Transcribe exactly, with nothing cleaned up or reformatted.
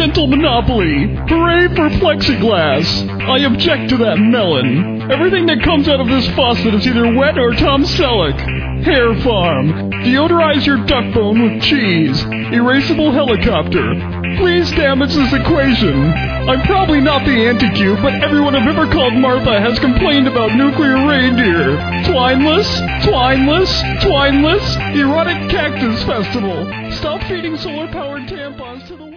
dental monopoly. Hooray for plexiglass. I object to that melon. Everything that comes out of this faucet is either wet or Tom Selleck. Hair Farm. Deodorize your duck bone with cheese. Erasable helicopter. Please damage this equation. I'm probably not the anti-Q, but everyone I've ever called Martha has complained about nuclear reindeer. Twineless, twineless, twineless, erotic cactus festival. Stop feeding solar-powered tampons to the